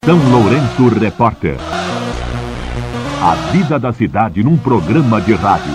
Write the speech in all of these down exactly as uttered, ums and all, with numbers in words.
São Lourenço Repórter. A vida da cidade num programa de rádio.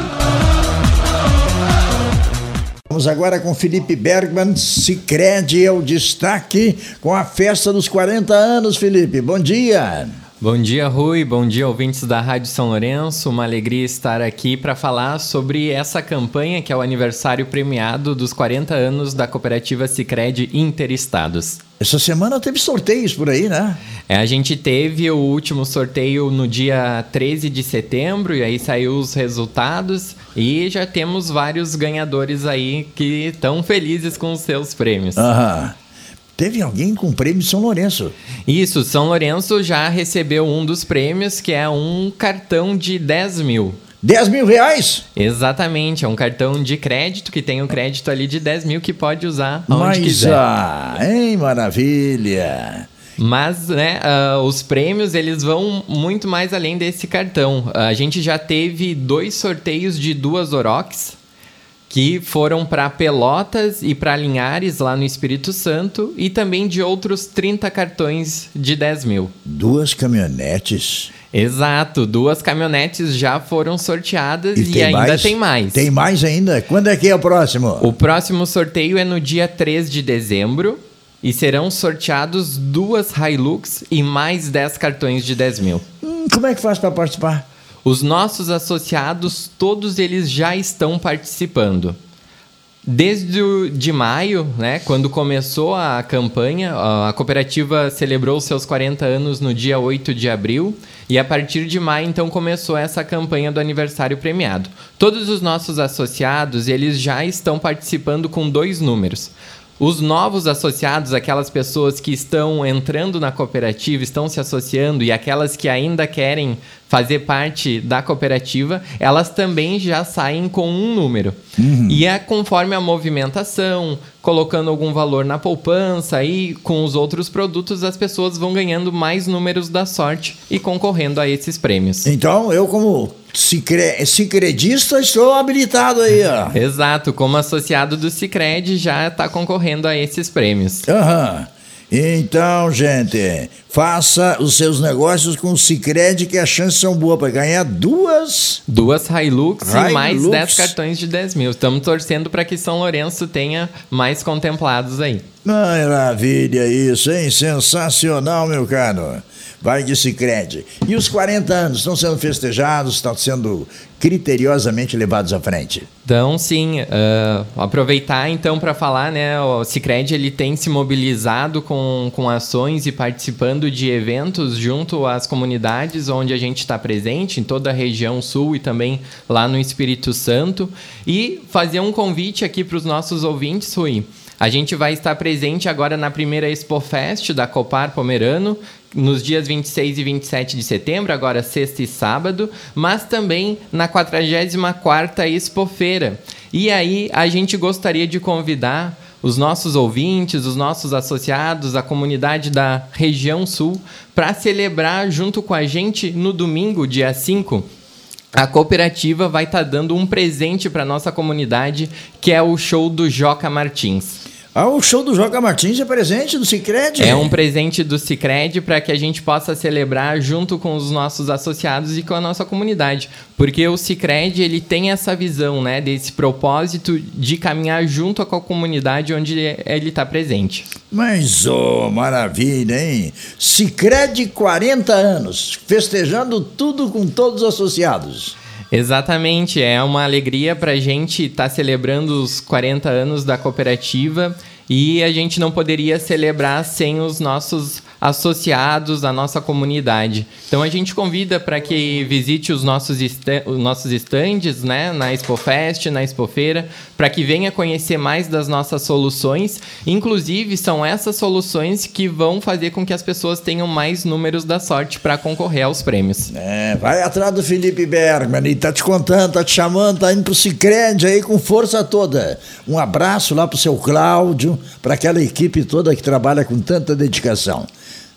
Vamos agora com Felipe Bergman. Sicredi é o destaque com a festa dos quarenta anos, Felipe. Bom dia. Bom dia, Rui. Bom dia, ouvintes da Rádio São Lourenço. Uma alegria estar aqui para falar sobre essa campanha que é o aniversário premiado dos quarenta anos da cooperativa Sicredi Interestados. Essa semana teve sorteios por aí, né? É, a gente teve o último sorteio no dia treze de setembro e aí saiu os resultados e já temos vários ganhadores aí que estão felizes com os seus prêmios. Aham. Teve alguém com prêmio de São Lourenço. Isso, São Lourenço já recebeu um dos prêmios, que é um cartão de dez mil. dez mil reais? Exatamente, é um cartão de crédito que tem um crédito ali de dez mil que pode usar onde Mas, quiser. Ah, hein, maravilha! Mas, né, uh, os prêmios, eles vão muito mais além desse cartão. Uh, a gente já teve dois sorteios de duas Orocs, que foram para Pelotas e para Linhares, lá no Espírito Santo, e também de outros trinta cartões de dez mil. Duas caminhonetes. Exato, duas caminhonetes já foram sorteadas e, e ainda mais? tem mais. Tem mais ainda? Quando é que é o próximo? O próximo sorteio é no dia três de dezembro e serão sorteados duas Hilux e mais dez cartões de dez mil. Hum, como é que faz para participar? Os nossos associados, todos eles já estão participando. Desde o, de maio, né, quando começou a campanha, a cooperativa celebrou seus quarenta anos no dia oito de abril e a partir de maio, então, começou essa campanha do aniversário premiado. Todos os nossos associados, eles já estão participando com dois números. Os novos associados, aquelas pessoas que estão entrando na cooperativa, estão se associando e aquelas que ainda querem fazer parte da cooperativa, elas também já saem com um número. Uhum. E é conforme a movimentação, colocando algum valor na poupança e com os outros produtos, as pessoas vão ganhando mais números da sorte e concorrendo a esses prêmios. Então, eu como Sicre... Sicredista estou habilitado aí, ó. Exato, como associado do Sicredi já está concorrendo a esses prêmios. Aham. Então, gente, faça os seus negócios com o Sicredi, que as chances são boas para ganhar duas... Duas Hilux, Hilux e mais dez cartões de dez mil. Estamos torcendo para que São Lourenço tenha mais contemplados aí. Maravilha isso, hein? Sensacional, meu caro. Vai de Sicredi. E os quarenta anos estão sendo festejados, estão sendo criteriosamente levados à frente? Então, sim. Uh, aproveitar, então, para falar, né? O Sicredi, ele tem se mobilizado com, com ações e participando de eventos junto às comunidades onde a gente está presente, em toda a região sul e também lá no Espírito Santo. E fazer um convite aqui para os nossos ouvintes, Rui. A gente vai estar presente agora na primeira ExpoFest da Copar Pomerano, nos dias vinte e seis e vinte e sete de setembro, agora sexta e sábado, mas também na quadragésima quarta Expofeira. E aí a gente gostaria de convidar os nossos ouvintes, os nossos associados, a comunidade da região sul, para celebrar junto com a gente no domingo, dia cinco, a cooperativa vai estar dando um presente para a nossa comunidade, que é o show do Joca Martins. Ah, o show do Joca Martins é presente do Sicredi? É um presente do Sicredi para que a gente possa celebrar junto com os nossos associados e com a nossa comunidade. Porque o Sicredi, ele tem essa visão, né, desse propósito de caminhar junto com a comunidade onde ele está presente. Mas, oh, maravilha, hein? Sicredi quarenta anos, festejando tudo com todos os associados. Exatamente, é uma alegria para a gente estar tá celebrando os quarenta anos da cooperativa e a gente não poderia celebrar sem os nossos associados, a nossa comunidade. Então a gente convida para que visite os nossos, est- os nossos estandes, né, na ExpoFest, na Expofeira, para que venha conhecer mais das nossas soluções. Inclusive, são essas soluções que vão fazer com que as pessoas tenham mais números da sorte para concorrer aos prêmios. É, vai atrás do Felipe Bergman, ele tá te contando, tá te chamando, tá indo pro Sicredi aí com força toda. Um abraço lá pro seu Cláudio, para aquela equipe toda que trabalha com tanta dedicação.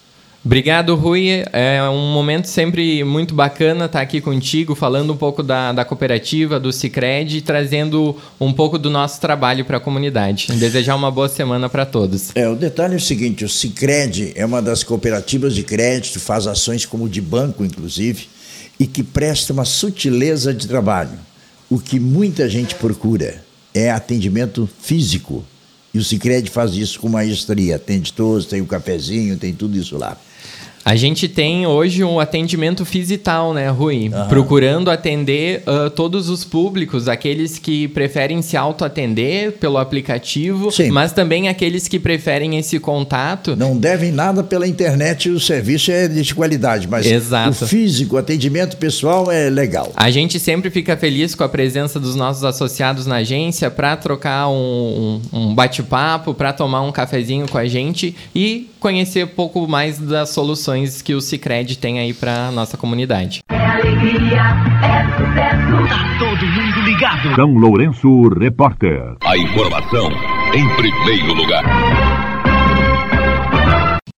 Obrigado, Rui. É um momento sempre muito bacana estar aqui contigo, falando um pouco da, da cooperativa, do Sicredi, trazendo um pouco do nosso trabalho para a comunidade. Desejar uma boa semana para todos. É, o detalhe é o seguinte, o Sicredi é uma das cooperativas de crédito, faz ações como de banco, inclusive, e que presta uma sutileza de trabalho. O que muita gente procura é atendimento físico. E o Sicredi faz isso com maestria. Atende todos, tem o cafezinho, tem tudo isso lá. A gente tem hoje um atendimento fisital, né, Rui? Uhum. Procurando atender uh, todos os públicos, aqueles que preferem se autoatender pelo aplicativo, Sim. mas também aqueles que preferem esse contato. Não devem nada pela internet, o serviço é de qualidade, mas Exato. o físico, o atendimento pessoal é legal. A gente sempre fica feliz com a presença dos nossos associados na agência para trocar um, um, um bate-papo, para tomar um cafezinho com a gente e conhecer um pouco mais das soluções que o Sicredi tem aí para nossa comunidade. É alegria, é sucesso. Tá todo mundo ligado. São Lourenço Repórter. A informação em primeiro lugar.